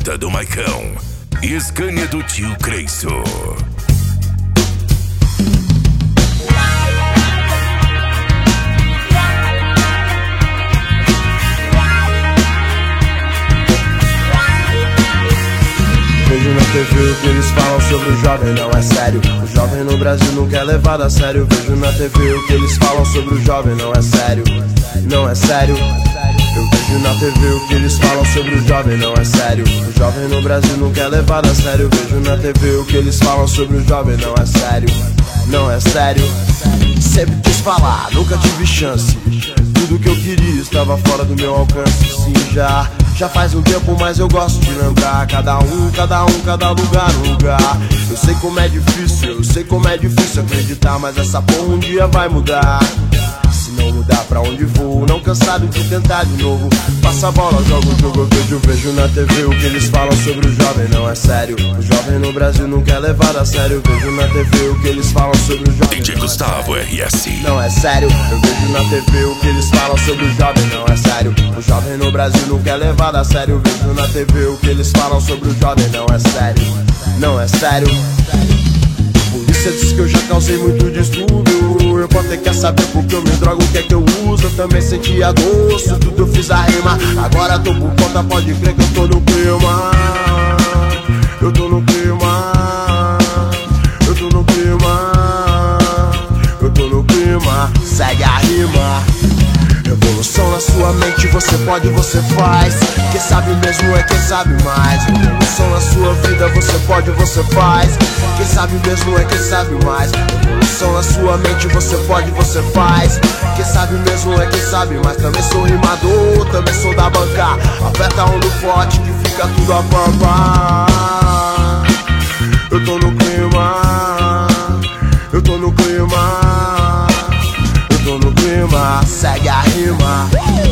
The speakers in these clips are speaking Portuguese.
Jetta do Maicão e Scania do tio Creiço. Vejo na TV o que eles falam sobre o jovem, não é sério. O jovem no Brasil nunca é levado a sério. Vejo na TV o que eles falam sobre o jovem, não é sério. Não é sério. Eu vejo na TV o que eles falam sobre o jovem, não é sério. O jovem no Brasil nunca é levado a sério. Vejo na TV o que eles falam sobre o jovem, não é sério. Não é sério. Sempre quis falar, nunca tive chance. Tudo que eu queria estava fora do meu alcance. Sim, já faz um tempo, mas eu gosto de lembrar. Cada lugar, um lugar. Eu sei como é difícil acreditar, mas essa porra um dia vai mudar. Se não mudar pra onde vou, não cansado de tentar de novo. Passa a bola, joga o jogo, eu vejo na TV o que eles falam sobre o jovem, não é sério. O jovem no Brasil nunca é levado a sério. Vejo na TV o que eles falam sobre o jovem, DJ Gustavo RS. Não é sério. Eu vejo na TV o que eles falam sobre o jovem, não é sério. O jovem no Brasil nunca é levado a sério. Vejo na TV o que eles falam sobre o jovem, não é sério. Não é sério. Polícia diz que eu já causei muito distúrbio. Eu posso ter que saber porque eu me drogo, o que é que eu uso. Eu também senti a dor, isso tudo eu fiz a rima. Agora tô por conta, pode crer que eu tô no clima. Eu tô no clima. Eu tô no clima. Eu tô no clima. Segue a rima. Revolução na sua mente, você pode, você faz. Quem sabe mesmo é quem sabe mais. Revolução na sua vida, você pode, você faz. Quem sabe mesmo é quem sabe mais. Revolução na sua mente, você pode, você faz. Quem sabe mesmo é quem sabe mais. Também sou rimador, também sou da banca. Aperta um do forte que fica tudo a pampa. Eu tô no clima. Eu tô no clima. Eu tô no clima. Segue a rima.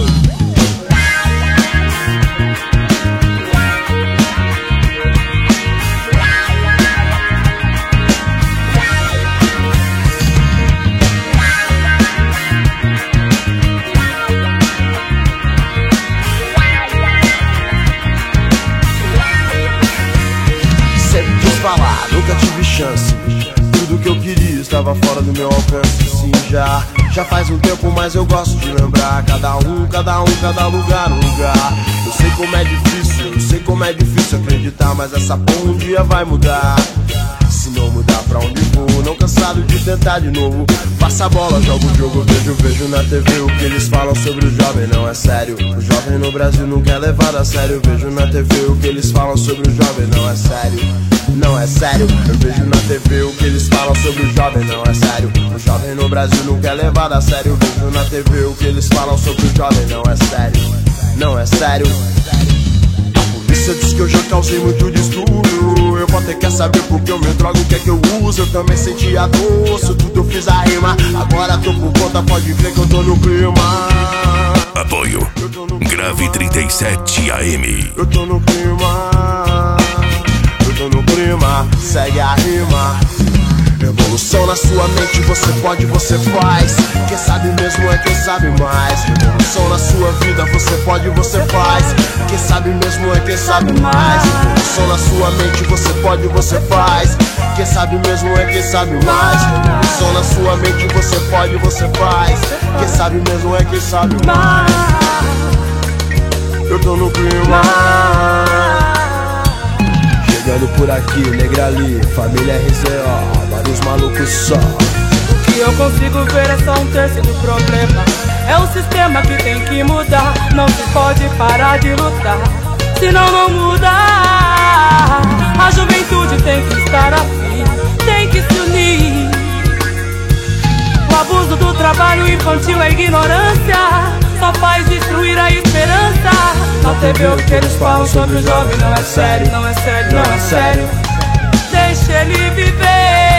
Sempre quis falar, nunca tive chance. Tudo que eu queria estava fora do meu alcance. Sim, já faz um tempo, mas eu gosto de lembrar. Cada lugar, um lugar. Eu sei como é difícil acreditar, mas essa porra um dia vai mudar. Se não mudar pra onde vou, não cansado de tentar de novo. Passa a bola, joga o jogo, vejo na TV o que eles falam sobre o jovem, não é sério. O jovem no Brasil nunca é levado a sério. Vejo na TV o que eles falam sobre o jovem, não é sério. Não é sério. Eu vejo na TV o que eles falam sobre o jovem, não é sério. O jovem no Brasil nunca é levado a sério. Vejo na TV o que eles falam sobre o jovem, não é sério. Não é sério. Polícia diz que eu já causei muito distúrbio. Eu vou ter que saber porque eu me drogo, o que é que eu uso. Eu também senti a dor, isso tudo eu fiz a rima. Agora tô por conta, pode crer que eu tô no clima. Apoio Grave 37 AM. Eu tô no clima. Eu tô no clima. Segue a rima. Revolução na sua mente, você pode, você faz. Quem sabe mesmo é quem sabe mais. Revolução na sua vida, você pode, você faz. Quem sabe mesmo é quem sabe mais. Revolução na sua mente, você pode, você faz. Quem sabe mesmo é quem sabe mais. Revolução na sua mente, você pode, você faz. Quem sabe mesmo é quem sabe mais. Eu tô no clima. Chegando por aqui, negra ali, família RZO, vários malucos só. O que eu consigo ver é só um terço do problema. É o sistema que tem que mudar. Não se pode parar de lutar, senão não muda. A juventude tem que estar afim, tem que se unir. O abuso do trabalho infantil é ignorância, só faz destruir a esperança. Na TV o que eles falam sobre o jovem não é sério, não é sério, não é sério. Deixa ele viver.